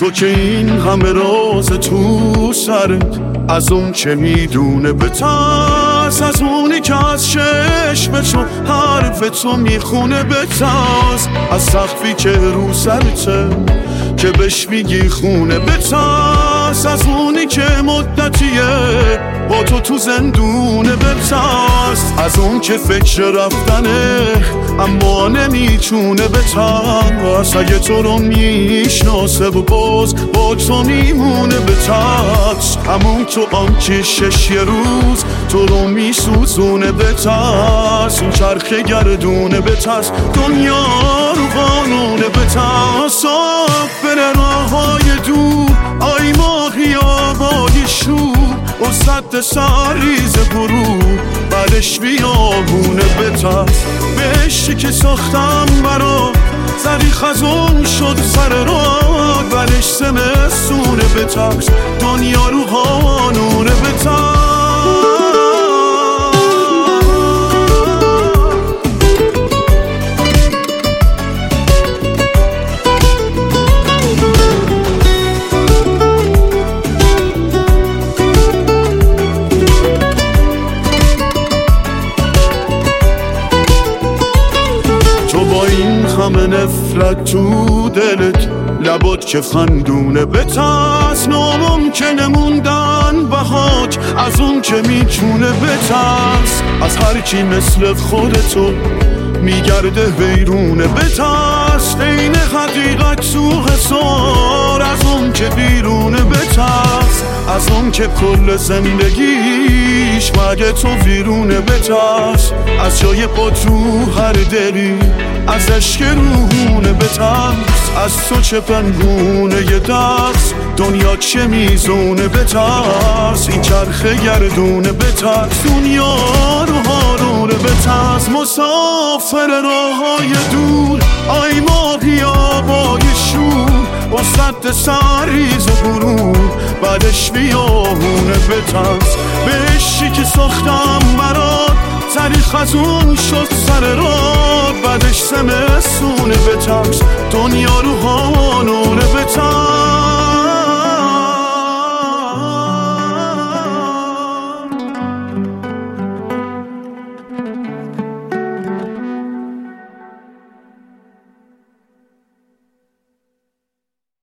تو که این همه راز تو سرت، از اون که میدونه بترس، از اونی که از چشم تو حرف تو میخونه بترس، از سقفی که رو سرته که بهش میگی خونه بترس، از اونی که مدتیه با تو زندونه بترس، از اون که فکر رفتنه اما نمیتونه بترس، اگه تو رو میشناسه و باز با تو میمونه بترس، همون تو آنکه شش یه روز تو رو میسوزونه بترس، اون چرخه گردونه بترس، دنیا رو قانونه بترس، بره راه های دور آی ماهی آبای شور و صد سریز برو بعدش بیابونه بترس، بهشتی که ساختم برا زری خزون شد سر راه بعدش زمستونه بترس، دنیا رو قانونه بترس. همه نفرت تو دلت لبات که خندونه بترس، ناممکنه موندن بهاک از اون که میتونه بترس، از هر کی مثل خودتو میگرده ویرونه بترس، عین حقیقت تو حصار از اون که بیرونه بترس، از اون که کل زندگیش مگه تو ویرونه بترس، از جای پا تو هر دلی از عشق روحونه بترس، از تو چه پنهونه یه دست دنیا چه میزونه بترس، این چرخه گردونه بترس، دنیا رو هارونه بترس، مسافر راه های دور آی ماهی آبای شور با صد سریز و برون بعدش بیابونه بترس، بهشتی که ساختم برات زری خزون شد سر راه بعدش زمستونه بترس، دنیا رو هانونه